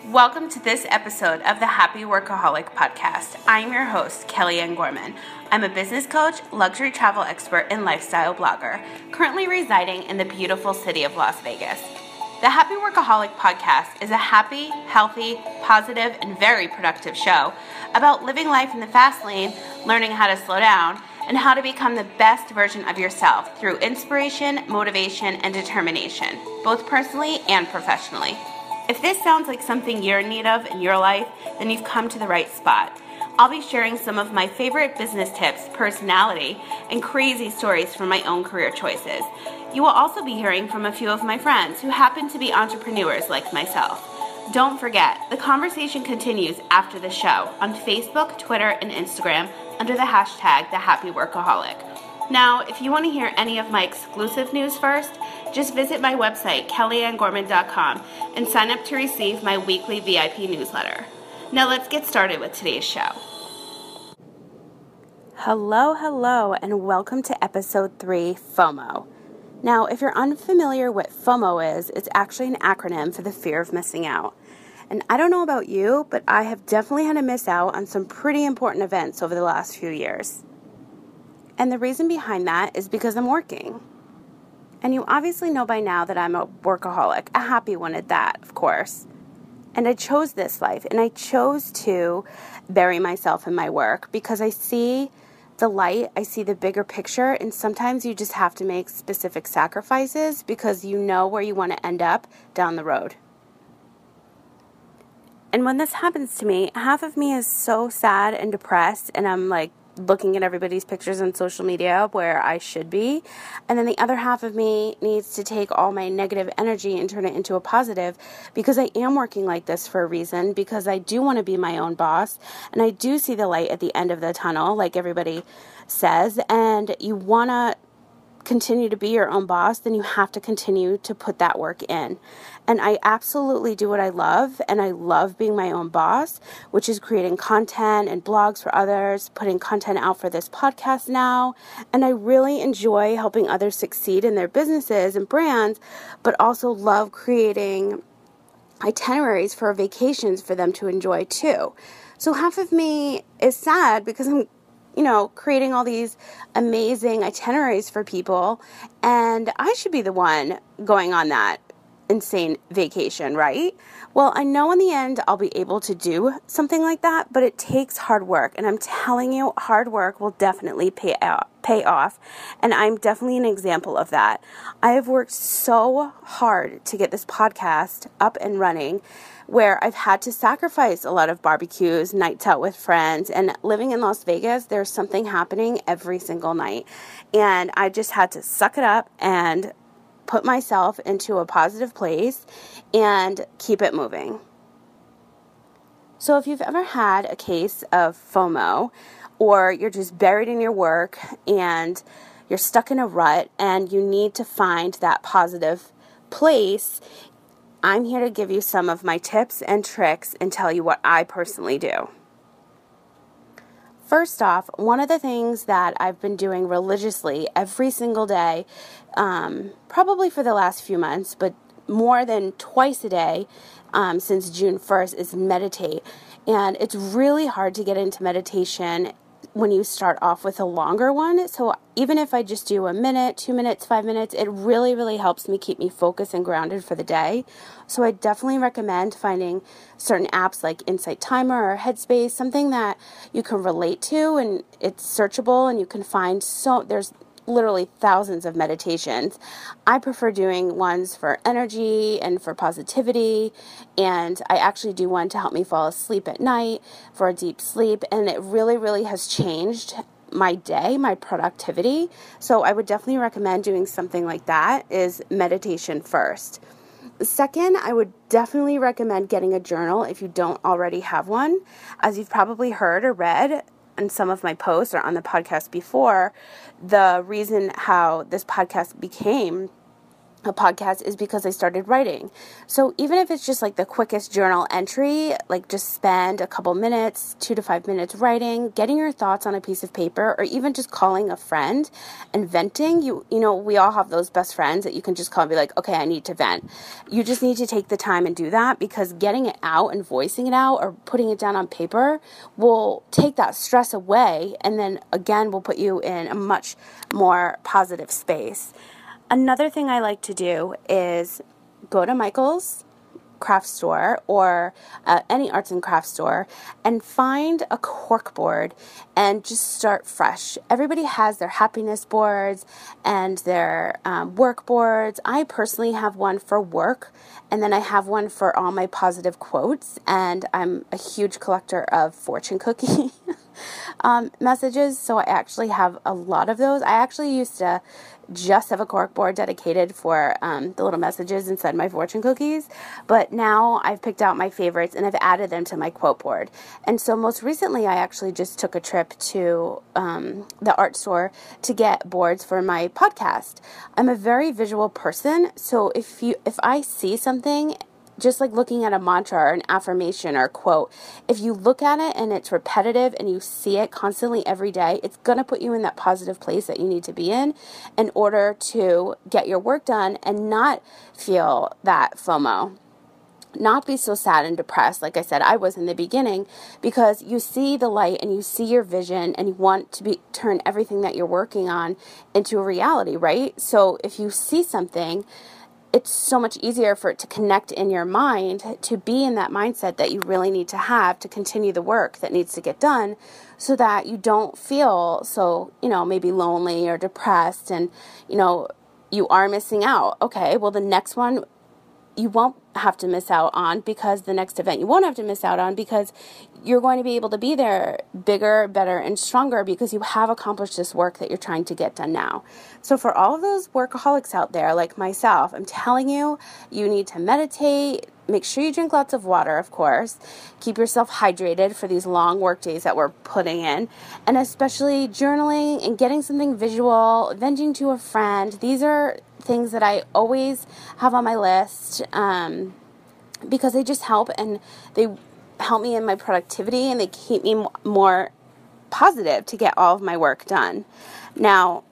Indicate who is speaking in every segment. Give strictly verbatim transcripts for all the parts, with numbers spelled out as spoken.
Speaker 1: Welcome to this episode of the Happy Workaholic Podcast. I'm your host, Kellyanne Gorman. I'm a business coach, luxury travel expert, and lifestyle blogger, currently residing in the beautiful city of Las Vegas. The Happy Workaholic Podcast is a happy, healthy, positive, and very productive show about living life in the fast lane, learning how to slow down, and how to become the best version of yourself through inspiration, motivation, and determination, both personally and professionally. If this sounds like something you're in need of in your life, then you've come to the right spot. I'll be sharing some of my favorite business tips, personality, and crazy stories from my own career choices. You will also be hearing from a few of my friends who happen to be entrepreneurs like myself. Don't forget, the conversation continues after the show on Facebook, Twitter, and Instagram under the hashtag The Happy Workaholic. Now, if you want to hear any of my exclusive news first, just visit my website, kellyanne gorman dot com, and sign up to receive my weekly V I P newsletter. Now let's get started with today's show. Hello, hello, and welcome to episode three, FOMO. Now, if you're unfamiliar what FOMO is, it's actually an acronym for the fear of missing out. And I don't know about you, but I have definitely had to miss out on some pretty important events over the last few years. And the reason behind that is because I'm working. And you obviously know by now that I'm a workaholic, a happy one at that, of course. And I chose this life, and I chose to bury myself in my work because I see the light, I see the bigger picture, and sometimes you just have to make specific sacrifices because you know where you want to end up down the road. And when this happens to me, half of me is so sad and depressed, and I'm like, looking at everybody's pictures on social media where I should be. And then the other half of me needs to take all my negative energy and turn it into a positive because I am working like this for a reason, because I do want to be my own boss and I do see the light at the end of the tunnel, like everybody says. And you want to continue to be your own boss, then you have to continue to put that work in. And I absolutely do what I love, and I love being my own boss, which is creating content and blogs for others, putting content out for this podcast now, and I really enjoy helping others succeed in their businesses and brands, but also love creating itineraries for vacations for them to enjoy too. So half of me is sad because I'm you know, creating all these amazing itineraries for people, and I should be the one going on that insane vacation, right? Well, I know in the end I'll be able to do something like that, but it takes hard work, and I'm telling you, hard work will definitely pay out, pay off, and I'm definitely an example of that. I have worked so hard to get this podcast up and running, where I've had to sacrifice a lot of barbecues, nights out with friends, and living in Las Vegas, there's something happening every single night. And I just had to suck it up and put myself into a positive place and keep it moving. So if you've ever had a case of FOMO, or you're just buried in your work and you're stuck in a rut and you need to find that positive place, I'm here to give you some of my tips and tricks and tell you what I personally do. First off, one of the things that I've been doing religiously every single day, um, probably for the last few months, but more than twice a day um, since June first, is meditate. And it's really hard to get into meditation when you start off with a longer one. So even if I just do a minute, two minutes, five minutes, it really, really helps me keep me focused and grounded for the day. So I definitely recommend finding certain apps like Insight Timer or Headspace, something that you can relate to and it's searchable and you can find so there's literally thousands of meditations. I prefer doing ones for energy and for positivity, and I actually do one to help me fall asleep at night for a deep sleep, and it really, really has changed my day, my productivity. So I would definitely recommend doing something like that, is meditation first. Second, I would definitely recommend getting a journal if you don't already have one. As you've probably heard or read in some of my posts or on the podcast before, the reason how this podcast became a podcast is because I started writing. So even if it's just like the quickest journal entry, like just spend a couple minutes, two to five minutes writing, getting your thoughts on a piece of paper, or even just calling a friend and venting. You you know, we all have those best friends that you can just call and be like, okay, I need to vent. You just need to take the time and do that, because getting it out and voicing it out or putting it down on paper will take that stress away, and then again will put you in a much more positive space. Another thing I like to do is go to Michael's craft store or uh, any arts and crafts store and find a cork board and just start fresh. Everybody has their happiness boards and their um, work boards. I personally have one for work, and then I have one for all my positive quotes, and I'm a huge collector of fortune cookie um, messages, so I actually have a lot of those. I actually used to just have a cork board dedicated for um, the little messages inside my fortune cookies, but now I've picked out my favorites and I've added them to my quote board. And so most recently I actually just took a trip to um, the art store to get boards for my podcast. I'm a very visual person, so if you if I see something, just like looking at a mantra or an affirmation or a quote, if you look at it and it's repetitive and you see it constantly every day, it's going to put you in that positive place that you need to be in in order to get your work done and not feel that FOMO. Not be so sad and depressed, like I said, I was in the beginning, because you see the light and you see your vision and you want to be turn everything that you're working on into a reality, right? So if you see something, it's so much easier for it to connect in your mind, to be in that mindset that you really need to have to continue the work that needs to get done, so that you don't feel so, you know, maybe lonely or depressed and, you know, you are missing out. Okay, well, the next one you won't have to miss out on, because the next event you won't have to miss out on, because you're going to be able to be there bigger, better, and stronger because you have accomplished this work that you're trying to get done now. So for all of those workaholics out there like myself, I'm telling you, you need to meditate. Make sure you drink lots of water, of course. Keep yourself hydrated for these long work days that we're putting in. And especially journaling and getting something visual, venting to a friend. These are things that I always have on my list um, because they just help, and they help me in my productivity, and they keep me more positive to get all of my work done. Now,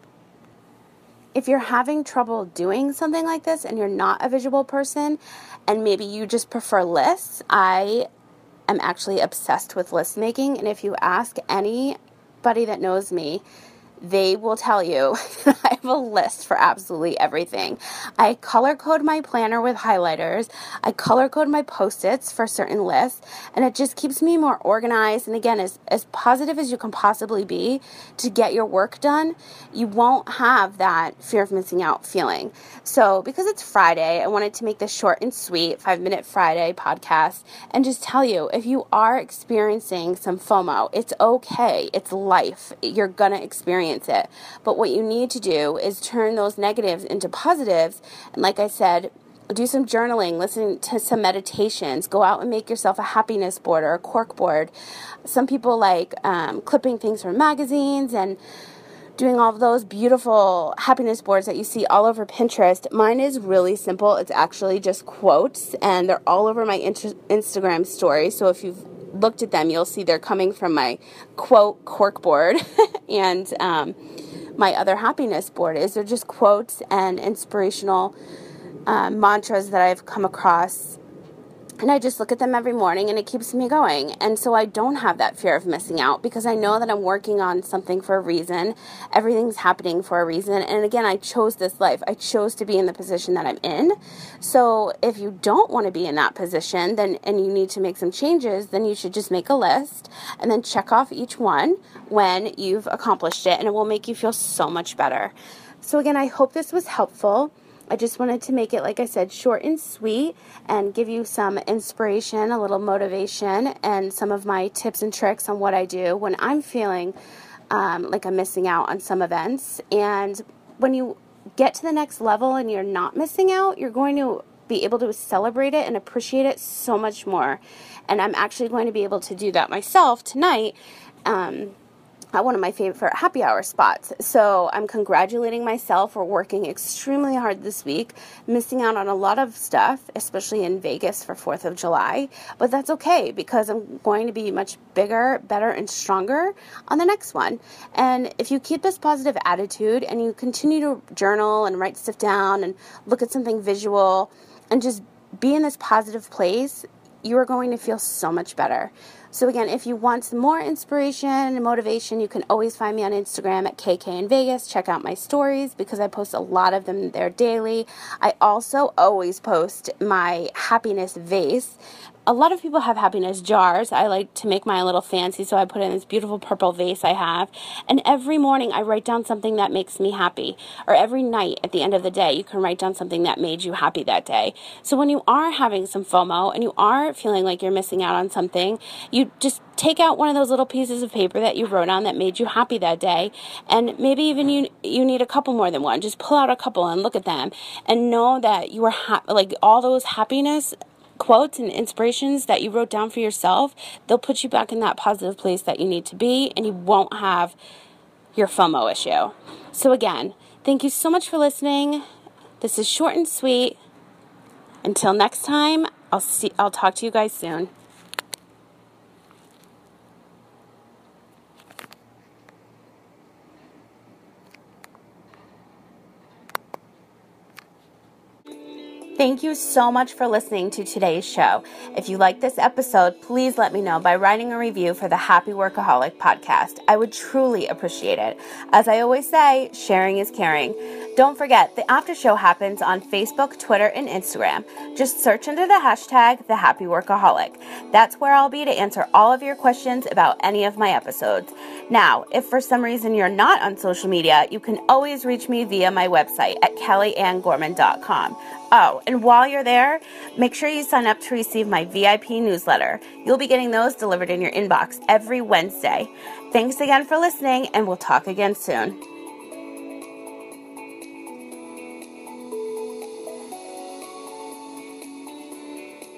Speaker 1: if you're having trouble doing something like this and you're not a visual person and maybe you just prefer lists, I am actually obsessed with list making. And if you ask anybody that knows me, they will tell you that I have a list for absolutely everything. I color code my planner with highlighters. I color code my Post-its for certain lists, and it just keeps me more organized. And again, as, as positive as you can possibly be to get your work done, you won't have that fear of missing out feeling. So because it's Friday, I wanted to make this short and sweet five minute Friday podcast and just tell you, if you are experiencing some FOMO, it's okay. It's life. You're going to experience it. But what you need to do is turn those negatives into positives. And like I said, do some journaling, listen to some meditations, go out and make yourself a happiness board or a cork board. Some people like um, clipping things from magazines and doing all of those beautiful happiness boards that you see all over Pinterest. Mine is really simple. It's actually just quotes, and they're all over my inter- Instagram story. So if you've looked at them, you'll see they're coming from my quote cork board and um, my other happiness board is they're just quotes and inspirational uh, mantras that I've come across. And I just look at them every morning, and it keeps me going. And so I don't have that fear of missing out, because I know that I'm working on something for a reason. Everything's happening for a reason. And again, I chose this life. I chose to be in the position that I'm in. So if you don't want to be in that position, then and you need to make some changes, then you should just make a list and then check off each one when you've accomplished it, and it will make you feel so much better. So again, I hope this was helpful. I just wanted to make it, like I said, short and sweet and give you some inspiration, a little motivation, and some of my tips and tricks on what I do when I'm feeling um, like I'm missing out on some events. And when you get to the next level and you're not missing out, you're going to be able to celebrate it and appreciate it so much more. And I'm actually going to be able to do that myself tonight. Um at one of my favorite happy hour spots. So I'm congratulating myself for working extremely hard this week, missing out on a lot of stuff, especially in Vegas for fourth of July. But that's okay, because I'm going to be much bigger, better, and stronger on the next one. And if you keep this positive attitude and you continue to journal and write stuff down and look at something visual and just be in this positive place, you are going to feel so much better. So again, if you want some more inspiration and motivation, you can always find me on Instagram at K K in Vegas. Check out my stories because I post a lot of them there daily. I also always post my happiness vase. A lot of people have happiness jars. I like to make mine a little fancy, so I put in this beautiful purple vase I have. And every morning I write down something that makes me happy. Or every night at the end of the day, you can write down something that made you happy that day. So when you are having some FOMO and you are feeling like you're missing out on something, you just take out one of those little pieces of paper that you wrote on that made you happy that day. And maybe even you you need a couple more than one. Just pull out a couple and look at them and know that you are ha- like all those happiness quotes and inspirations that you wrote down for yourself, they'll put you back in that positive place that you need to be, and you won't have your FOMO issue. So again, thank you so much for listening. This is short and sweet. Until next time, I'll see I'll talk to you guys soon. Thank you so much for listening to today's show. If you like this episode, please let me know by writing a review for the Happy Workaholic podcast. I would truly appreciate it. As I always say, sharing is caring. Don't forget, the after show happens on Facebook, Twitter, and Instagram. Just search under the hashtag The Happy Workaholic. That's where I'll be to answer all of your questions about any of my episodes. Now, if for some reason you're not on social media, you can always reach me via my website at kelly ann gorman dot com. Oh, and while you're there, make sure you sign up to receive my V I P newsletter. You'll be getting those delivered in your inbox every Wednesday. Thanks again for listening, and we'll talk again soon.